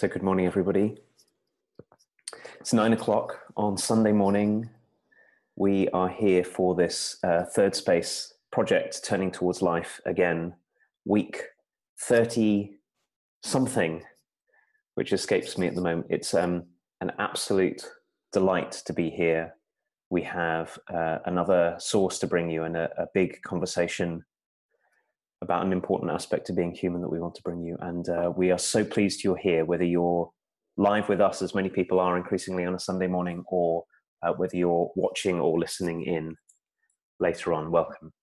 So good morning, everybody. It's 9 o'clock on Sunday morning. We are here for this Third Space project, Turning Towards Life again, week 30-something, which escapes me at the moment. It's an absolute delight to be here. We have another source to bring you and a big conversation about an important aspect of being human that we want to bring you. And we are so pleased you're here, whether you're live with us, as many people are increasingly on a Sunday morning, or whether you're watching or listening in later on. Welcome.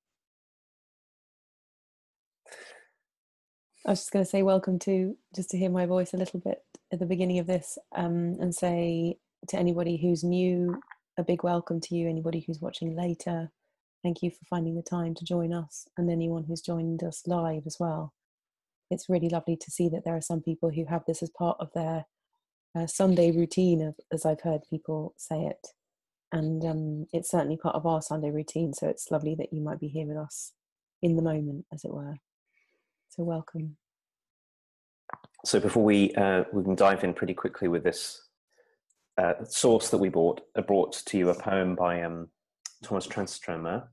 I was just going to say welcome to, just to hear my voice a little bit at the beginning of this, and say to anybody who's new, a big welcome to you. Anybody who's watching later, thank you for finding the time to join us, and anyone who's joined us live as well. It's really lovely to see that there are some people who have this as part of their Sunday routine, as I've heard people say it. And it's certainly part of our Sunday routine, so it's lovely that you might be here with us in the moment, as it were. So welcome. So before we can dive in pretty quickly with this source that we brought to you a poem by Thomas Tranströmer.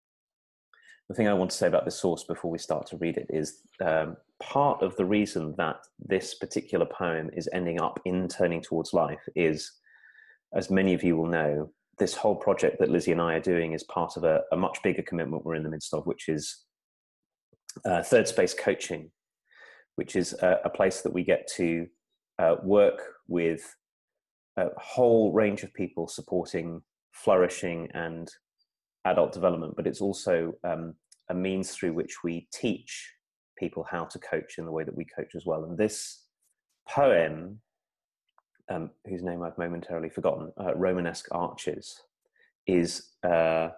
The thing I want to say about this source before we start to read it is part of the reason that this particular poem is ending up in Turning Towards Life is, as many of you will know, this whole project that Lizzie and I are doing is part of a much bigger commitment we're in the midst of, which is Third Space Coaching, which is a place that we get to work with a whole range of people supporting flourishing and adult development, but it's also a means through which we teach people how to coach in the way that we coach as well. And this poem, whose name I've momentarily forgotten, Romanesque Arches, is a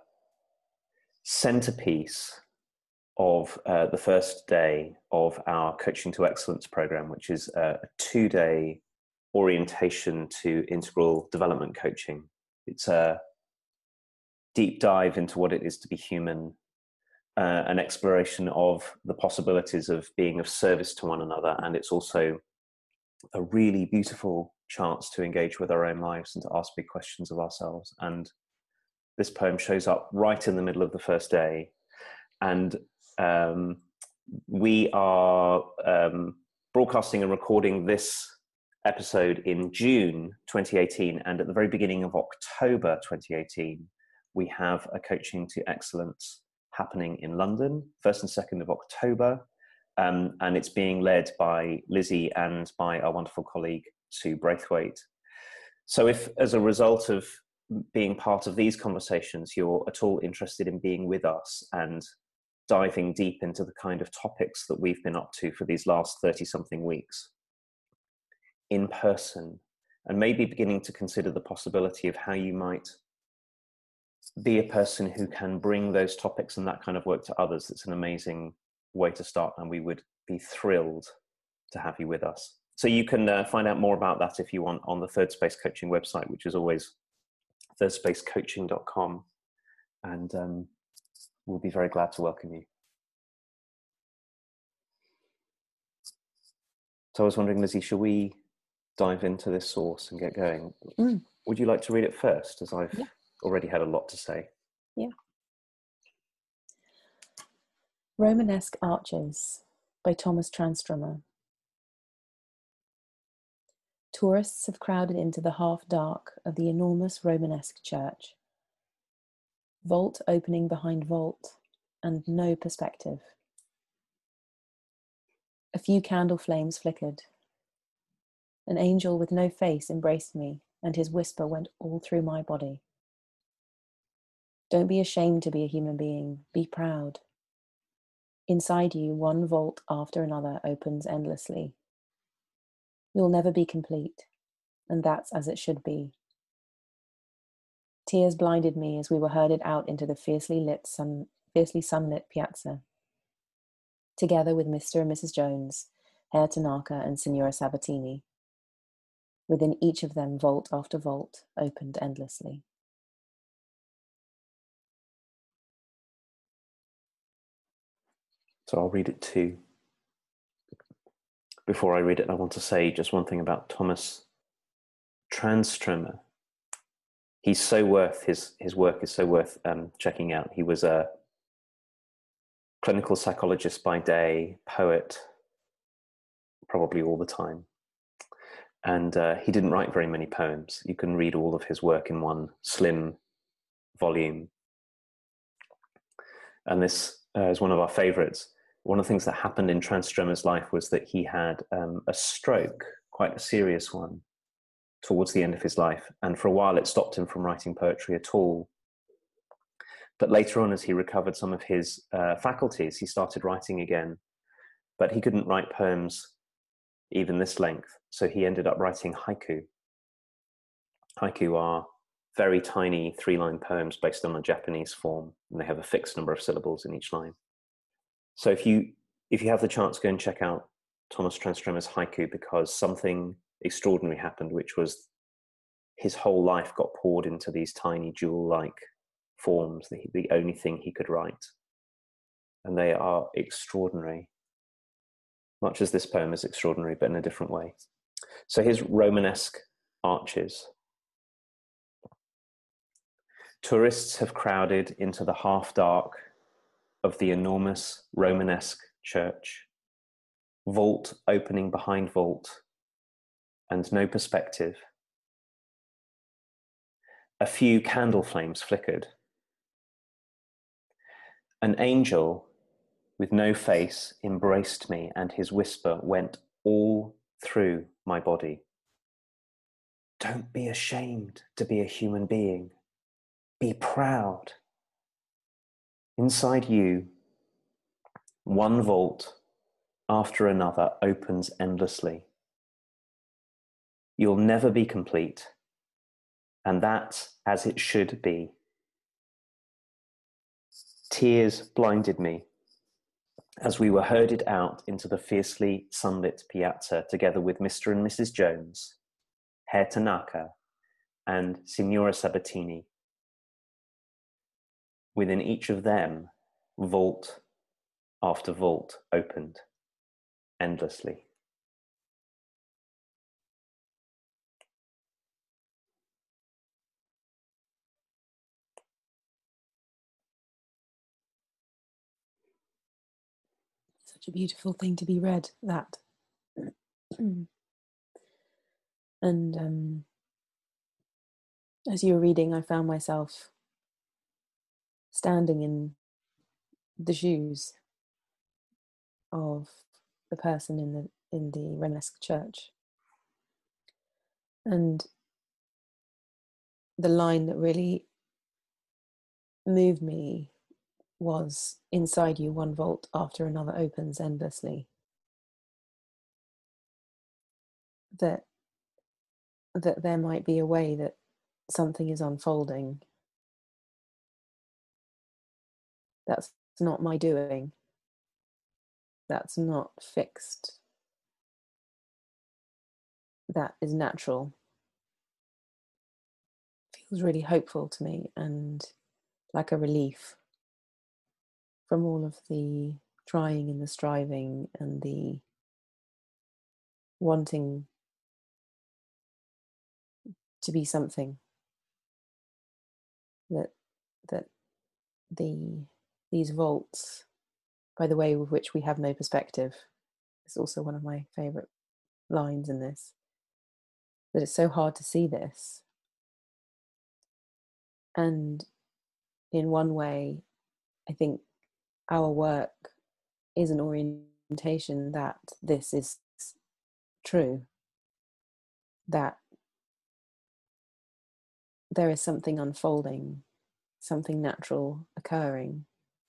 centerpiece of the first day of our Coaching to Excellence program, which is a 2-day orientation to integral development coaching. It's a deep dive into what it is to be human, an exploration of the possibilities of being of service to one another, and it's also a really beautiful chance to engage with our own lives and to ask big questions of ourselves. And this poem shows up right in the middle of the first day, and we are broadcasting and recording this episode in June 2018, and at the very beginning of October 2018 we have a Coaching to Excellence happening in London, 1st and 2nd of October, and it's being led by Lizzie and by our wonderful colleague Sue Braithwaite. So if, as a result of being part of these conversations, you're at all interested in being with us and diving deep into the kind of topics that we've been up to for these last 30-something weeks in person, and maybe beginning to consider the possibility of how you might be a person who can bring those topics and that kind of work to others, it's an amazing way to start, and we would be thrilled to have you with us. So you can find out more about that if you want on the Third Space Coaching website, which is always thirdspacecoaching.com, and we'll be very glad to welcome you. So I was wondering, Lizzie, shall we dive into this source and get going? Would you like to read it first, as I've already had a lot to say? Yeah. Romanesque Arches by Thomas Tranströmer. Tourists have crowded into the half-dark of the enormous Romanesque church. Vault opening behind vault, and no perspective. A few candle flames flickered. An angel with no face embraced me, and his whisper went all through my body. Don't be ashamed to be a human being. Be proud. Inside you, one vault after another opens endlessly. You'll never be complete, and that's as it should be. Tears blinded me as we were herded out into the fiercely sunlit piazza, together with Mr. and Mrs. Jones, Herr Tanaka and Signora Sabatini. Within each of them, vault after vault opened endlessly. So I'll read it too. before I read it, I want to say just one thing about Thomas Tranströmer. He's so worth, his work is so worth checking out. He was a clinical psychologist by day, poet, probably all the time. And he didn't write very many poems. You can read all of his work in one slim volume. And this is one of our favorites. One of the things that happened in Tranströmer's life was that he had a stroke, quite a serious one, towards the end of his life. And for a while, it stopped him from writing poetry at all. But later on, as he recovered some of his faculties, he started writing again. But he couldn't write poems even this length. So he ended up writing haiku. Haiku are very tiny 3-line poems based on a Japanese form, and they have a fixed number of syllables in each line. So if you have the chance, go and check out Thomas Tranströmer's haiku, because something extraordinary happened, which was his whole life got poured into these tiny jewel-like forms, the only thing he could write. And they are extraordinary, much as this poem is extraordinary, but in a different way. So his Romanesque arches. Tourists have crowded into the half-dark of the enormous Romanesque church, vault opening behind vault, and no perspective. A few candle flames flickered. An angel with no face embraced me, and his whisper went all through my body. Don't be ashamed to be a human being. Be proud. Inside you, one vault after another opens endlessly. You'll never be complete, and that's as it should be. Tears blinded me as we were herded out into the fiercely sunlit piazza together with Mr. and Mrs. Jones, Herr Tanaka, and Signora Sabatini. Within each of them, vault after vault opened endlessly. Such a beautiful thing to be read, that. And as you were reading, I found myself standing in the shoes of the person in the Romanesque church. And the line that really moved me was, inside you one vault after another opens endlessly. That there might be a way that something is unfolding. That's not my doing. That's not fixed. That is natural. Feels really hopeful to me, and like a relief from all of the trying and the striving and the wanting to be something. That these vaults, by the way with which we have no perspective, is also one of my favourite lines in this. That it's so hard to see this. And in one way, I think our work is an orientation that this is true, that there is something unfolding, something natural occurring,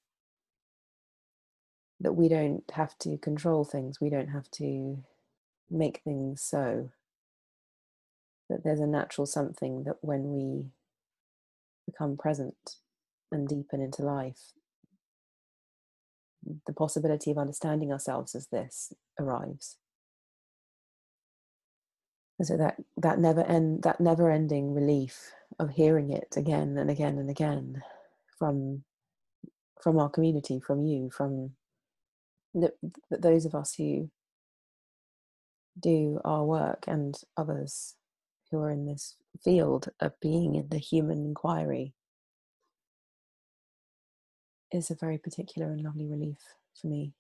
that we don't have to control things, we don't have to make things so, that there's a natural something that when we become present and deepen into life, the possibility of understanding ourselves as this arrives. And so that never-ending relief of hearing it again and again and again from our community, from you, from those of us who do our work, and others who are in this field of being in the human inquiry, is a very particular and lovely relief for me.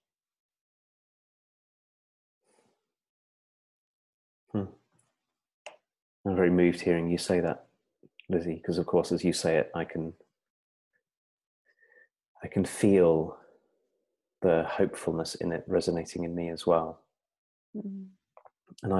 I'm very moved hearing you say that, Lizzie, because of course, as you say it, I can feel the hopefulness in it resonating in me as well. Mm. And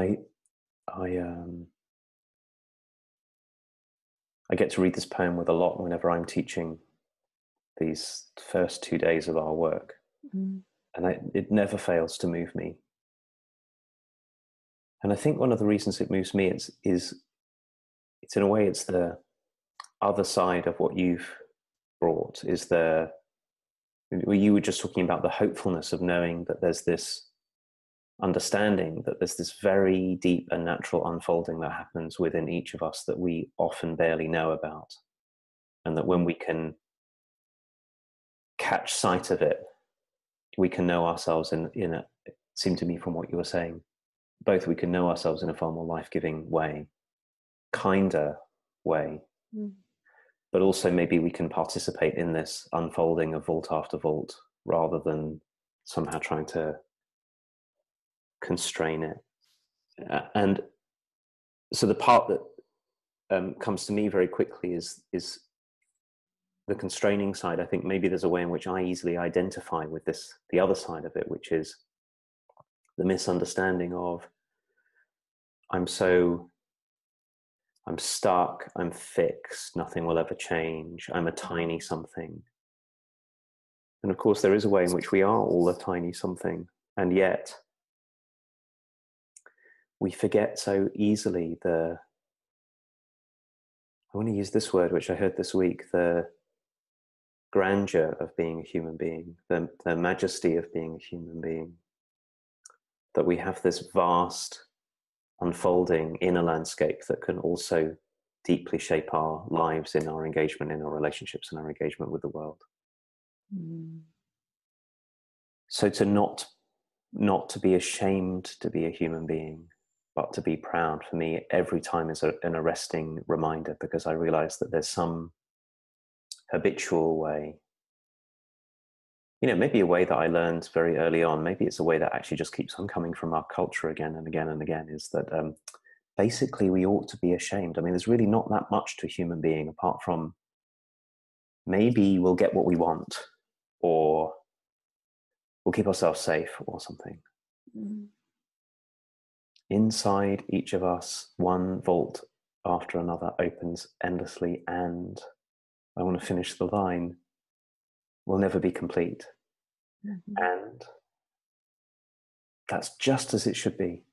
I get to read this poem with a lot whenever I'm teaching these first 2 days of our work. Mm. And it never fails to move me. And I think one of the reasons it moves me is it's in a way, it's the other side of what you've brought, is you were just talking about the hopefulness of knowing that there's this understanding that there's this very deep and natural unfolding that happens within each of us that we often barely know about. And that when we can catch sight of it, we can know ourselves in a, it seemed to me from what you were saying, both we can know ourselves in a far more life-giving way, kinder way, but also maybe we can participate in this unfolding of vault after vault rather than somehow trying to constrain it. And so the part that comes to me very quickly is the constraining side. I think maybe there's a way in which I easily identify with this, the other side of it, which is the misunderstanding of I'm stuck, I'm fixed, nothing will ever change, I'm a tiny something. And of course, there is a way in which we are all a tiny something, and yet we forget so easily I want to use this word, which I heard this week, the grandeur of being a human being, the majesty of being a human being, that we have this vast unfolding inner landscape that can also deeply shape our lives in our engagement, in our relationships, and our engagement with the world. So to not to be ashamed to be a human being, but to be proud, for me, every time is an arresting reminder, because I realize that there's some habitual way, maybe a way that I learned very early on, maybe it's a way that actually just keeps on coming from our culture again and again and again, is that basically we ought to be ashamed. I mean, there's really not that much to a human being apart from maybe we'll get what we want, or we'll keep ourselves safe, or something. Inside each of us, one vault after another opens endlessly, and I want to finish the line, will never be complete. And that's just as it should be.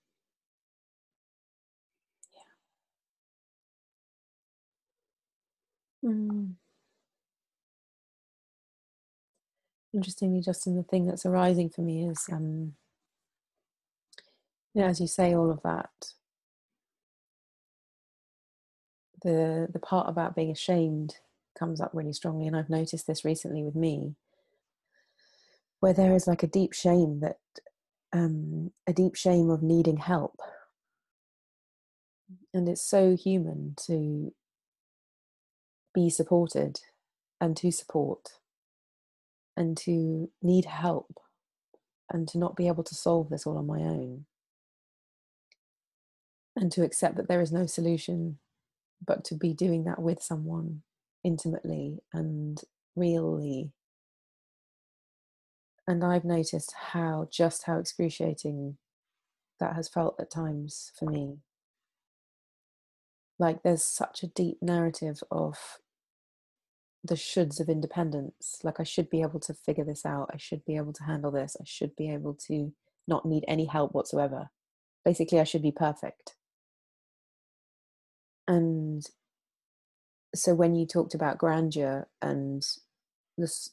Interestingly, Justin, the thing that's arising for me is, as you say all of that, the part about being ashamed comes up really strongly, and I've noticed this recently with me, where there is like a deep shame of needing help. And it's so human to be supported and to support and to need help and to not be able to solve this all on my own, and to accept that there is no solution, but to be doing that with someone intimately and really. And I've noticed how excruciating that has felt at times for me. Like there's such a deep narrative of the shoulds of independence. Like I should be able to figure this out. I should be able to handle this. I should be able to not need any help whatsoever. Basically, I should be perfect. And so when you talked about grandeur and this,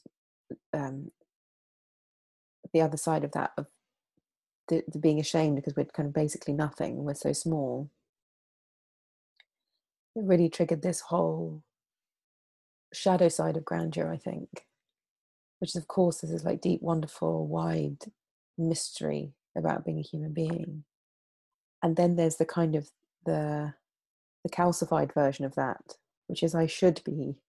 the other side of that, of the being ashamed because we're kind of basically nothing, we're so small, it really triggered this whole shadow side of grandeur, I think, which is, of course, this is like deep, wonderful, wide mystery about being a human being. And then there's the kind of the calcified version of that, which is I should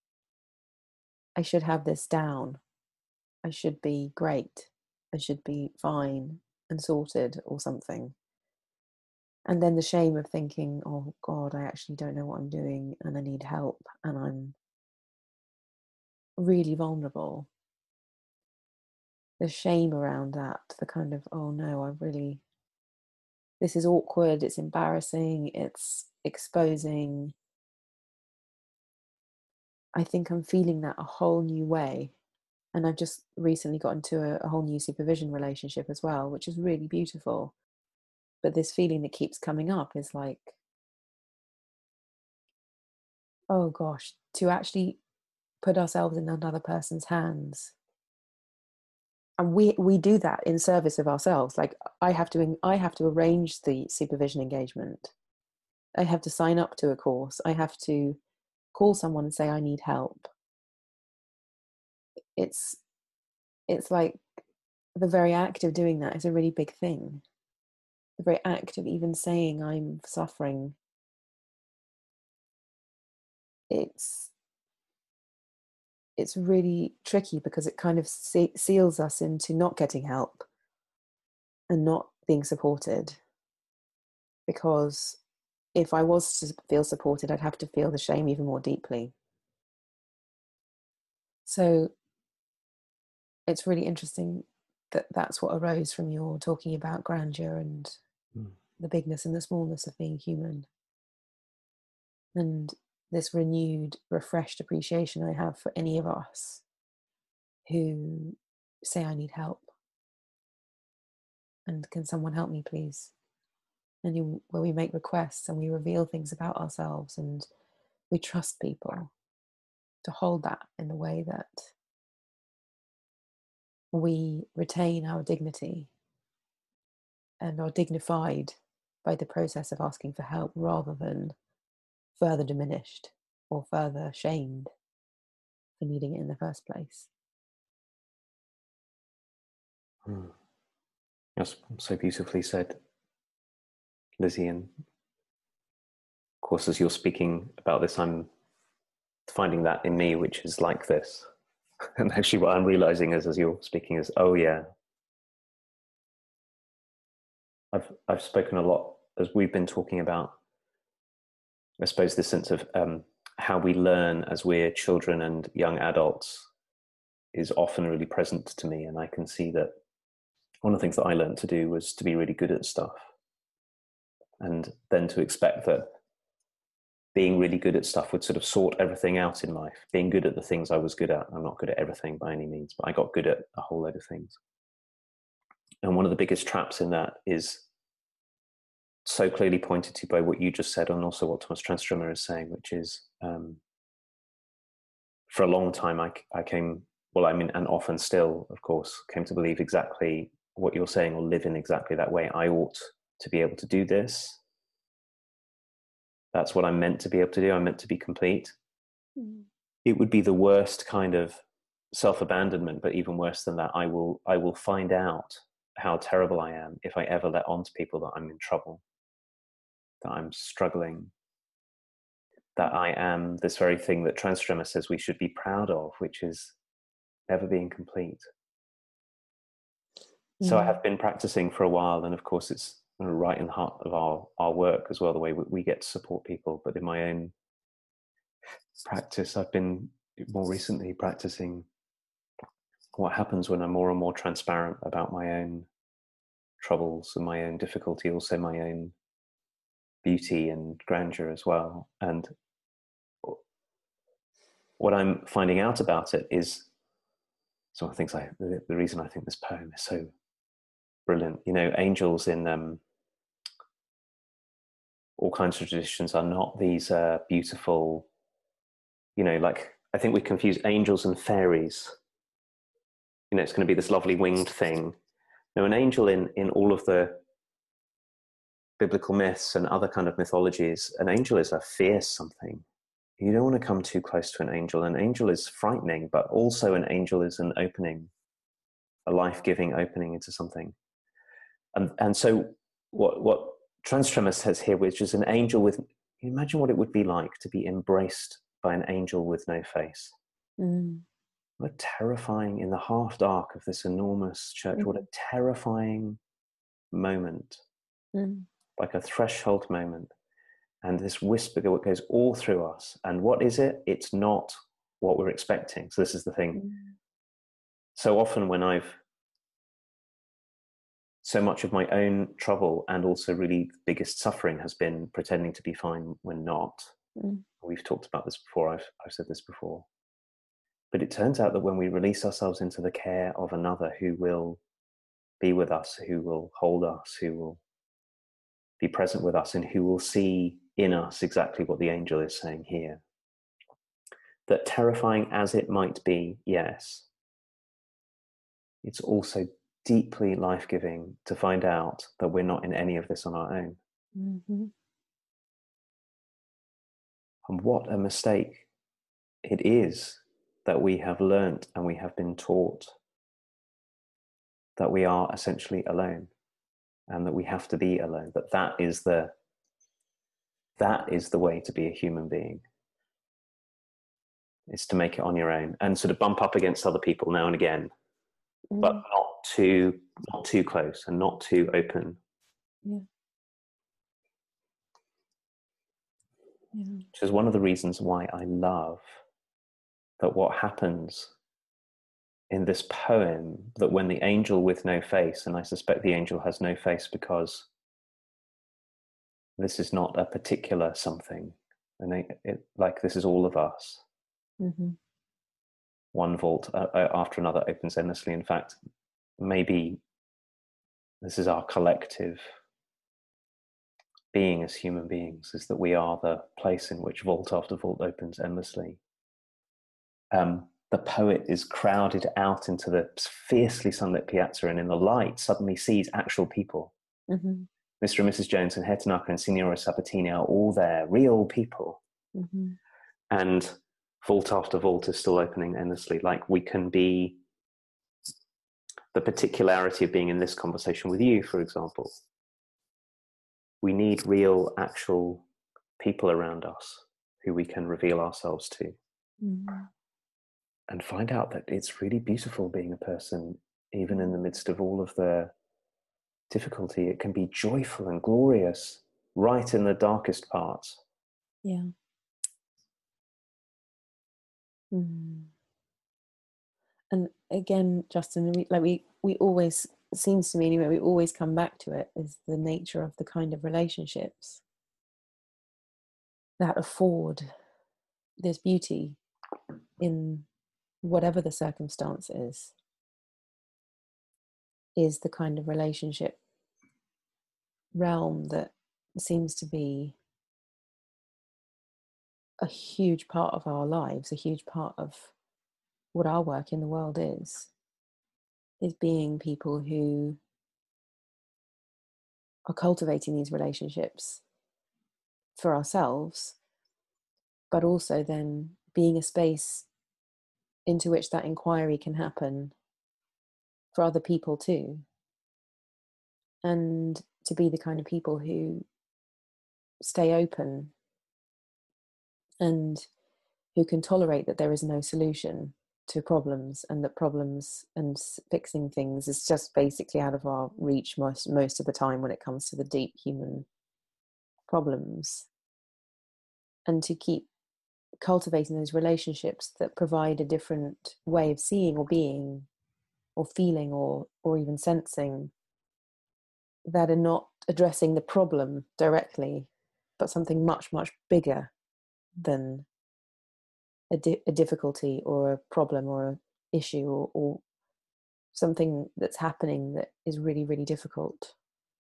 have this down. I should be great. I should be fine and sorted or something. And then the shame of thinking, oh God, I actually don't know what I'm doing and I need help and I'm really vulnerable. The shame around that, the kind of, oh no, this is awkward, it's embarrassing, it's exposing. I think I'm feeling that a whole new way. And I've just recently got into a whole new supervision relationship as well, which is really beautiful. But this feeling that keeps coming up is like, oh gosh, to actually put ourselves in another person's hands. And we do that in service of ourselves. Like I have to arrange the supervision engagement. I have to sign up to a course. I have to call someone and say I need help. It's like the very act of doing that is a really big thing. The very act of even saying I'm suffering, it's really tricky because it kind of seals us into not getting help and not being supported. Because if I was to feel supported, I'd have to feel the shame even more deeply. So it's really interesting that that's what arose from your talking about grandeur and the bigness and the smallness of being human. And this renewed, refreshed appreciation I have for any of us who say, I need help. And can someone help me, please? And where we make requests and we reveal things about ourselves and we trust people to hold that in the way that we retain our dignity and are dignified by the process of asking for help rather than further diminished or further shamed for needing it in the first place. That's so beautifully said, Lizzie. And of course, as you're speaking about this, I'm finding that in me, which is like this. And actually what I'm realizing is, as you're speaking, is, oh yeah, I've spoken a lot, as we've been talking about, I suppose, this sense of how we learn as we're children and young adults is often really present to me. And I can see that one of the things that I learned to do was to be really good at stuff. And then to expect that being really good at stuff would sort of sort everything out in life. Being good at the things I was good at. I'm not good at everything by any means, but I got good at a whole load of things. And one of the biggest traps in that is so clearly pointed to by what you just said, and also what Thomas Tranströmer is saying, which is for a long time I came, and often still, of course, came to believe exactly what you're saying, or live in exactly that way. I ought to be able to do this. That's what I'm meant to be able to do. I'm meant to be complete. It would be the worst kind of self-abandonment, but even worse than that, I will find out how terrible I am if I ever let on to people that I'm in trouble, that I'm struggling, that I am this very thing that Tranströmer says we should be proud of, which is never being complete. So I have been practicing for a while, and of course it's right in the heart of our work as well, the way we get to support people. But in my own practice, I've been more recently practicing what happens when I'm more and more transparent about my own troubles and my own difficulty, also my own beauty and grandeur as well. And what I'm finding out about it is, so one of the things the reason I think this poem is so brilliant, angels in all kinds of traditions are not these beautiful, like, I think we confuse angels and fairies. It's going to be this lovely winged thing. No, an angel in all of the biblical myths and other kind of mythologies, an angel is a fierce something. You don't want to come too close to an angel. An angel is frightening, but also an angel is an opening, a life-giving opening into something. And so what Tranströmer says here, which is an angel with, imagine what it would be like to be embraced by an angel with no face. What terrifying, in the half dark of this enormous church, what a terrifying moment, like a threshold moment. And this whisper goes all through us. And what is it? It's not what we're expecting. So this is the thing. So often when so much of my own trouble and also really the biggest suffering has been pretending to be fine when not. We've talked about this before. I've said this before. But it turns out that when we release ourselves into the care of another who will be with us, who will hold us, who will be present with us, and who will see in us exactly what the angel is saying here, that terrifying as it might be, yes, it's also deeply life-giving to find out that we're not in any of this on our own. And what a mistake it is that we have learnt and we have been taught that we are essentially alone and that we have to be alone, that is the way to be a human being, is to make it on your own and sort of bump up against other people now and again, but not too close and not too open. Which is one of the reasons why I love that what happens in this poem, that when the angel with no face, and I suspect the angel has no face because this is not a particular something, and like this is all of us. One vault after another opens endlessly. In fact, maybe this is our collective being as human beings, is that we are the place in which vault after vault opens endlessly. The poet is crowded out into the fiercely sunlit piazza, and in the light suddenly sees actual people. Mr. and Mrs. Jones and Herr Tanaka and Signora Sabatini are all there, real people. And vault after vault is still opening endlessly. Like we can be, the particularity of being in this conversation with you, for example. We need real, actual people around us who we can reveal ourselves to. And find out that it's really beautiful being a person, even in the midst of all of the difficulty. It can be joyful and glorious right in the darkest parts. And again, Justin, we always, it seems to me anyway, we always come back to it, is the nature of the kind of relationships that afford this beauty in whatever the circumstance is the kind of relationship realm that seems to be a huge part of our lives, a huge part of what our work in the world is being people who are cultivating these relationships for ourselves, but also then being a space into which that inquiry can happen for other people too. And to be the kind of people who stay open and who can tolerate that there is no solution to problems, and that problems and fixing things is just basically out of our reach most of the time when it comes to the deep human problems. And to keep cultivating those relationships that provide a different way of seeing or being or feeling or even sensing, that are not addressing the problem directly, but something much, much bigger than a difficulty or a problem or an issue or something that's happening that is really, really difficult.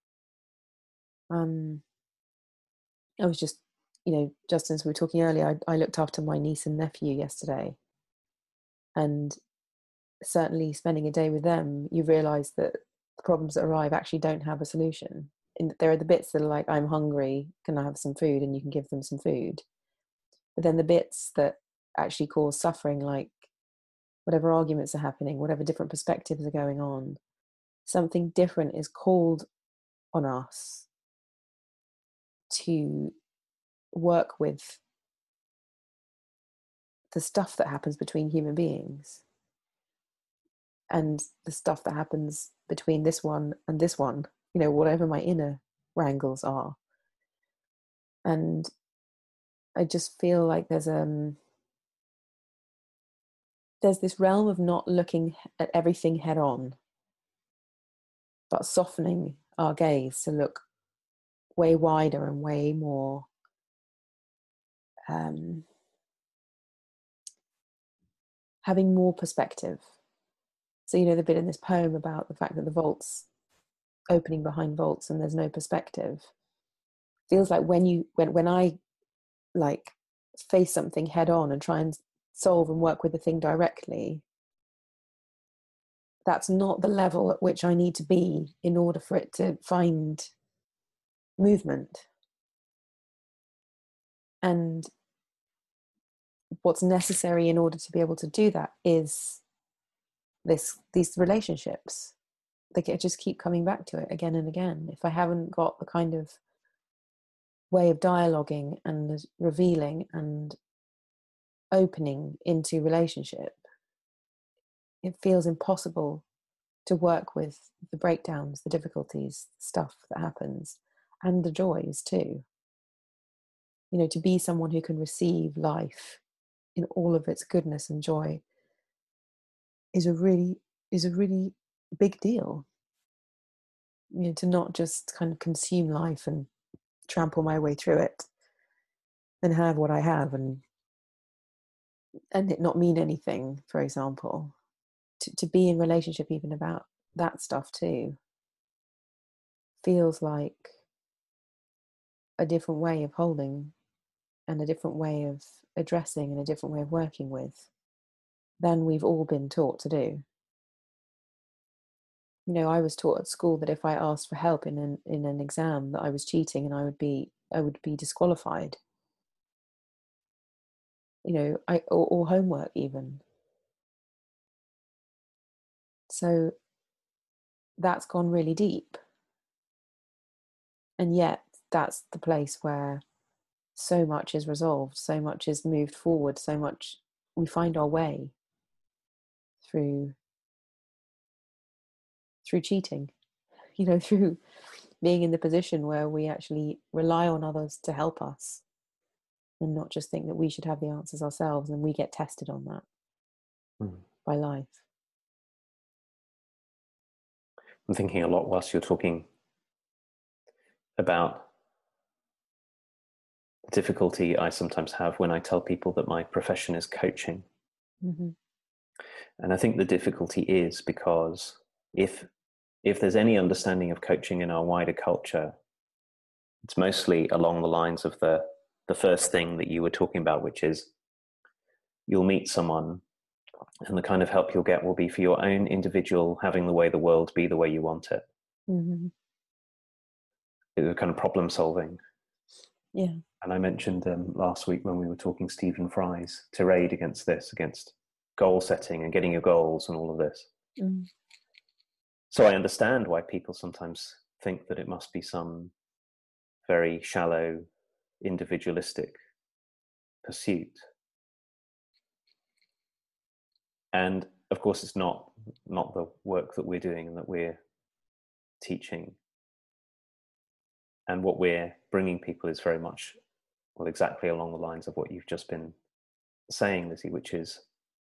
I was just, Justin, as we were talking earlier, I looked after my niece and nephew yesterday, and certainly spending a day with them, you realise that the problems that arrive actually don't have a solution. And there are the bits that are like, I'm hungry, can I have some food? And you can give them some food. But then the bits that actually cause suffering, like whatever arguments are happening, whatever different perspectives are going on, something different is called on us to work with the stuff that happens between human beings and the stuff that happens between this one and this one, you know, whatever my inner wrangles are. And I just feel like there's this realm of not looking at everything head on, but softening our gaze to look way wider and way more having more perspective. So, you know, the bit in this poem about the fact that the vault's opening behind vaults and there's no perspective, feels like when I like face something head on and try and solve and work with the thing directly, that's not the level at which I need to be in order for it to find movement. And what's necessary in order to be able to do that is these relationships. They just keep coming back to it again and again. If I haven't got the kind of way of dialoguing and revealing and opening into relationship, it feels impossible to work with the breakdowns, the difficulties, stuff that happens, and the joys too. You know, to be someone who can receive life in all of its goodness and joy is a really big deal. You know, to not just kind of consume life and trample my way through it and have what I have and it not mean anything, for example. To be in relationship even about that stuff too feels like a different way of holding and a different way of addressing and a different way of working with than we've all been taught to do. You know, I was taught at school that if I asked for help in an exam, that I was cheating and I would be disqualified. You know, or homework even. So that's gone really deep. And yet that's the place where so much is resolved, so much is moved forward, so much we find our way through cheating, you know, through being in the position where we actually rely on others to help us and not just think that we should have the answers ourselves, and we get tested on that by life. I'm thinking a lot whilst you're talking about the difficulty I sometimes have when I tell people that my profession is coaching. Mm-hmm. And I think the difficulty is because if there's any understanding of coaching in our wider culture, it's mostly along the lines of the first thing that you were talking about, which is you'll meet someone and the kind of help you'll get will be for your own individual having the way the world be the way you want it. Mm-hmm. It's kind of problem solving. Yeah. And I mentioned last week when we were talking Stephen Fry's tirade against this, against goal setting and getting your goals and all of this. Mm. So I understand why people sometimes think that it must be some very shallow, individualistic pursuit. And of course, it's not the work that we're doing and that we're teaching. And what we're bringing people is very much, well, exactly along the lines of what you've just been saying, Lizzie, which is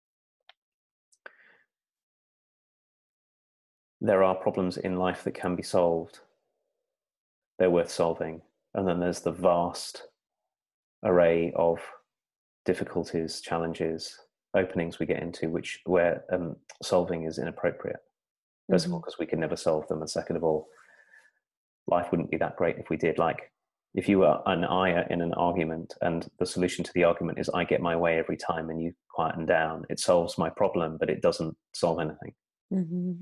there are problems in life that can be solved. They're worth solving. And then there's the vast array of difficulties, challenges, openings we get into, where solving is inappropriate. First of all, because we can never solve them. And second of all, life wouldn't be that great if we did. Like, if you were an I in an argument and the solution to the argument is I get my way every time and you quieten down, it solves my problem, but it doesn't solve anything. Mm-hmm.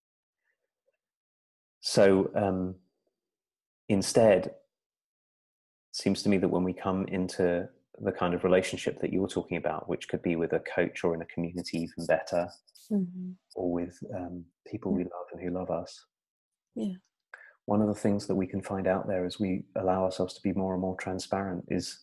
So instead, it seems to me that when we come into the kind of relationship that you were talking about, which could be with a coach or in a community even better, mm-hmm. or with people we love and who love us, yeah, one of the things that we can find out there as we allow ourselves to be more and more transparent is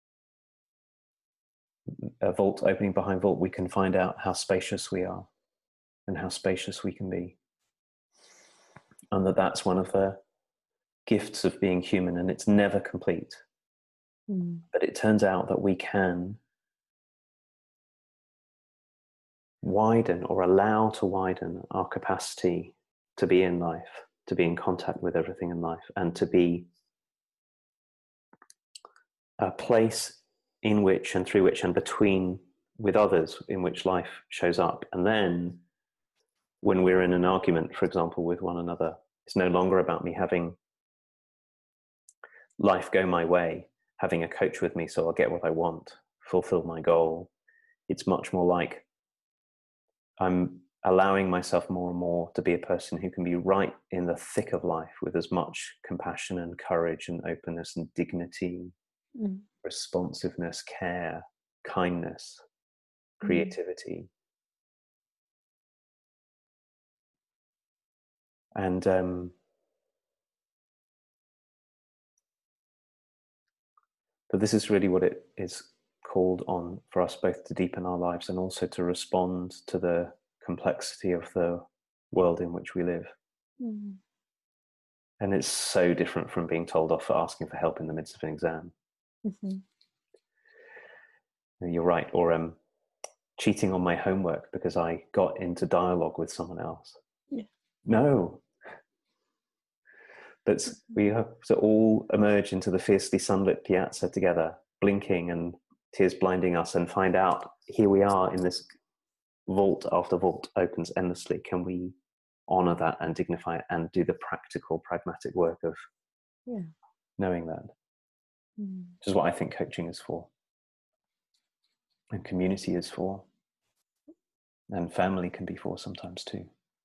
a vault opening behind vault. We can find out how spacious we are and how spacious we can be. And that's one of the gifts of being human, and it's never complete. But it turns out that we can widen or allow to widen our capacity to be in life, to be in contact with everything in life, and to be a place in which and through which and between with others in which life shows up. And then when we're in an argument, for example, with one another, it's no longer about me having life go my way, having a coach with me so I'll get what I want, fulfill my goal. It's much more like I'm allowing myself more and more to be a person who can be right in the thick of life with as much compassion and courage and openness and dignity, responsiveness, care, kindness, creativity. And but this is really what it is called on for us both to deepen our lives and also to respond to the complexity of the world in which we live. And it's so different from being told off for asking for help in the midst of an exam. You're right. Or cheating on my homework because I got into dialogue with someone else. No. But we have to all emerge into the fiercely sunlit piazza together, blinking and tears blinding us, and find out, here we are in this vault after vault opens endlessly. Can we honor that and dignify it and do the practical, pragmatic work of knowing that? Which is what I think coaching is for. And community is for. And family can be for sometimes too.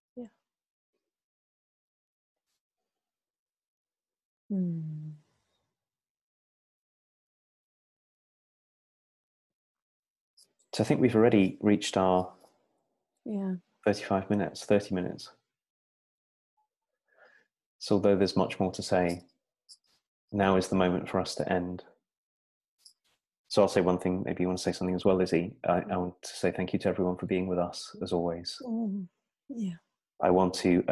So I think we've already reached our 35 minutes, 30 minutes. So although there's much more to say, now is the moment for us to end. So I'll say one thing, maybe you want to say something as well, Lizzie. I want to say thank you to everyone for being with us, as always. I want to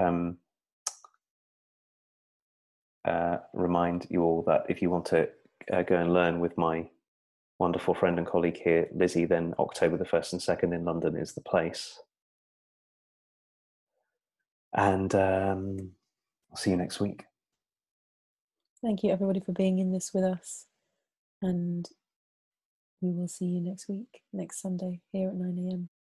remind you all that if you want to go and learn with my wonderful friend and colleague here, Lizzie, then October the 1st and 2nd in London is the place. And I'll see you next week. Thank you, everybody, for being in this with us. And we will see you next week, next Sunday, here at 9 a.m.